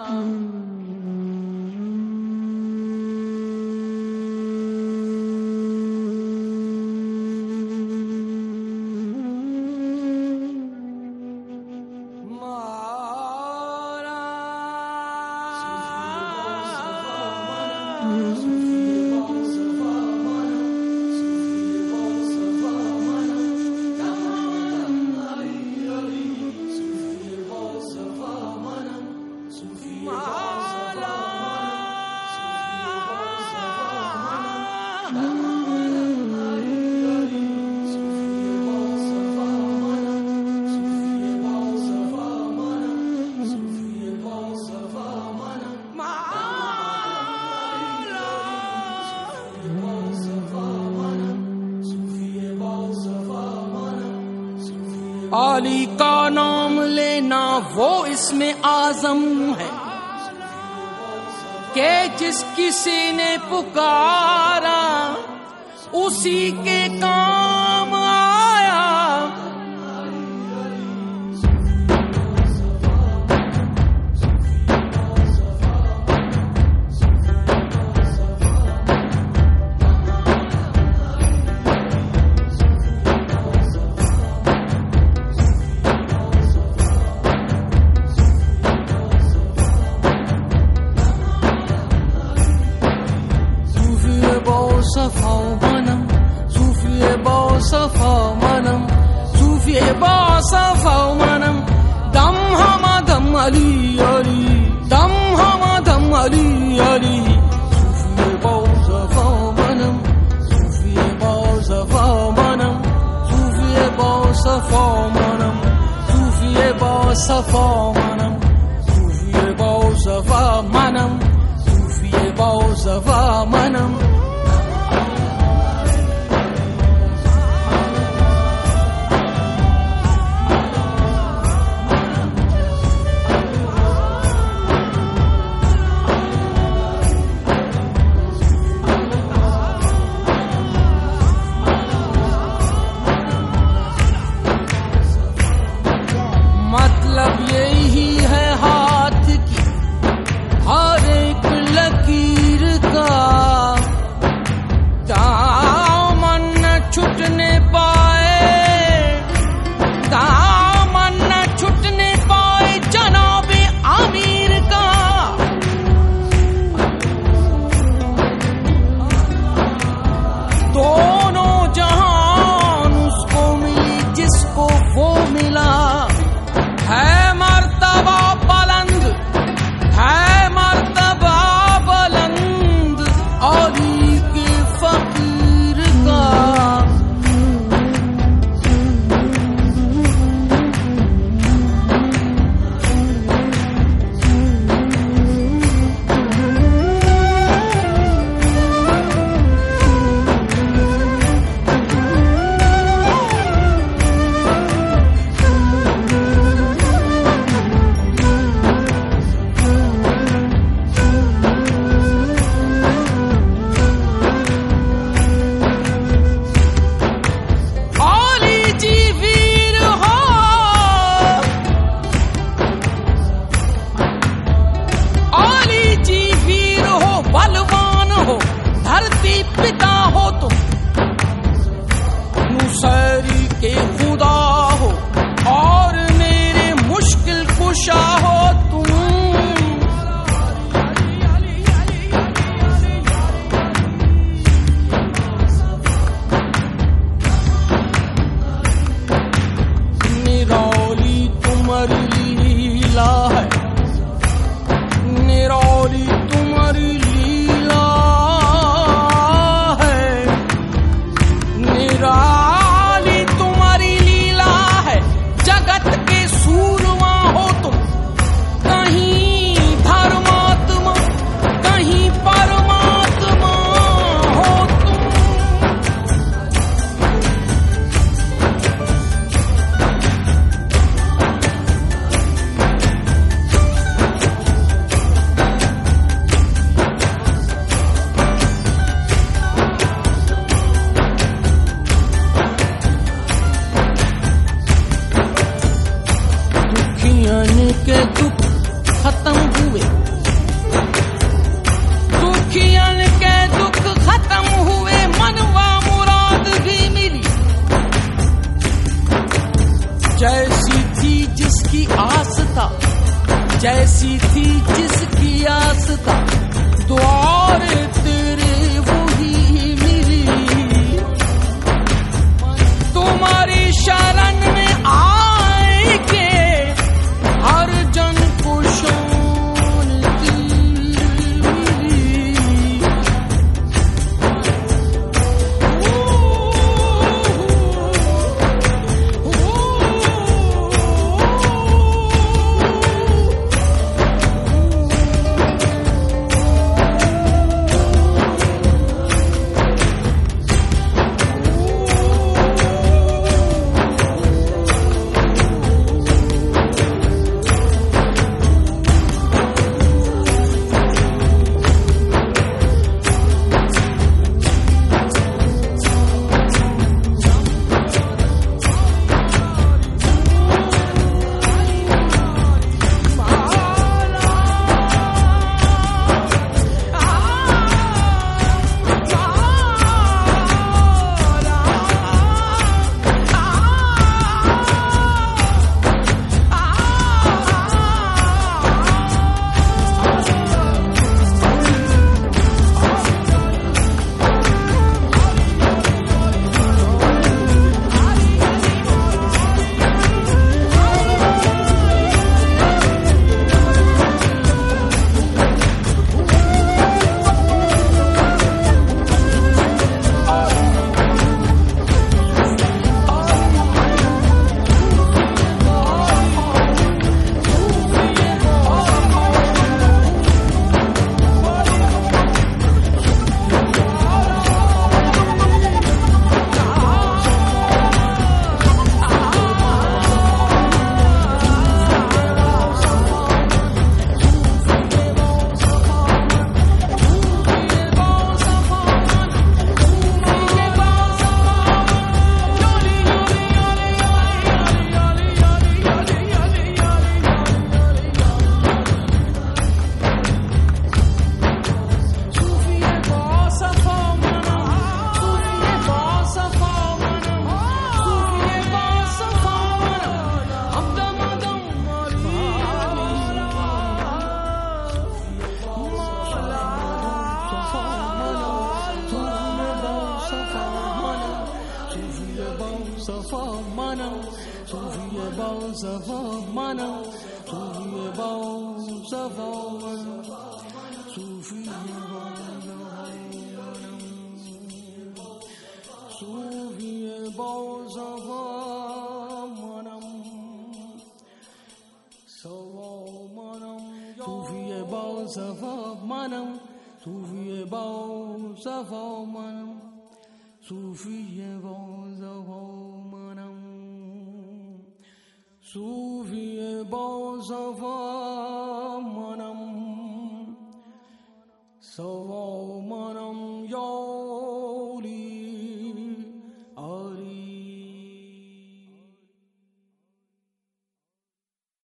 अली का नाम लेना वो इसमें आजम है कि जिस किसी ने पुकारा उसी के काम आया। दम हमादम अली अली दम हमादम अली अली सूफिए बौसफा मनम सूफिए बौसफा मनम सूफिए बौसफा मनम सूफिए बौसफा मनम सूफिए बौसफा मनम सूफिए बौसफा मनम। मतलब यही है हाथ की हर एक लकीर का दामन न छूटने पाए, दामन न छूटने पाए जनाबे आमिर का। दोनों जहान उसको मिली जिसको वो मिला, है मर्तबा बुलंद, है मर्तबा बुलंद अली के फकीर का। पिता हो तुम, मुसैरी के खुदा हो और मेरे मुश्किल कुशा हो तुम। निराली तुम्हारी लीला है, निराली तुम्हारी लीला, निराली तुम्हारी लीला है। जगत के सूरमा हो तुम, कहीं धर्मात्मा कहीं परमात्मा हो तुम। के दुख खत्म हुए, दुखियन के दुख खत्म हुए, मनवा मुराद भी मिली। जैसी थी जिसकी आस था, जैसी थी जिसकी आस था, द्वार तेरे वही मिली। तुम्हारी शरण में आए के हर जन को शांति मिली। So